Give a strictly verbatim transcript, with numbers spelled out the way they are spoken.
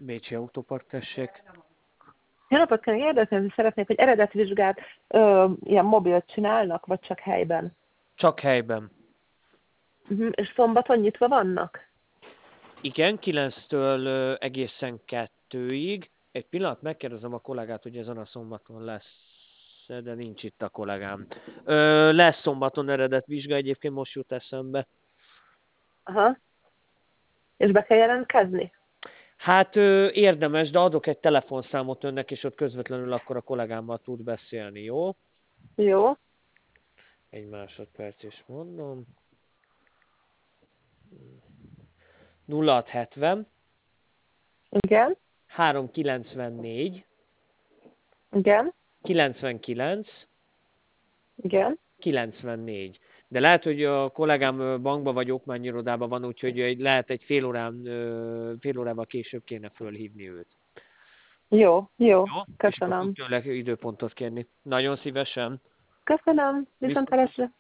Bécsi Autópark, tessék. Jó napot kívánok, érdekelni szeretnék, hogy eredetvizsgát ö, ilyen mobilt csinálnak, vagy csak helyben? Csak helyben. Uh-huh. És szombaton nyitva vannak? Igen, kilenctől ö, egészen kettőig. Egy pillanat, megkérdezem a kollégát, hogy ezen a szombaton lesz, de nincs itt a kollégám. Ö, lesz szombaton eredetvizsga, egyébként most jut eszembe. Aha. És be kell jelentkezni? Hát ö, érdemes, de adok egy telefonszámot önnek, és ott közvetlenül akkor a kollégámmal tud beszélni, jó? Jó. Egy másodperc is mondom. nulla hat hetven Igen. háromszázkilencvennégy Igen. kilencvenkilenc Igen. kilencvennégy. De lehet, hogy a kollégám bankban vagy okmányirodában van, úgyhogy egy- lehet egy fél órán, ö, fél órával később kéne fölhívni őt. Jó. Jó. Jó? És akkor fog Köszönöm. tőle időpontot kérni. Nagyon szívesen. Köszönöm. Viszont Viszontlátásra.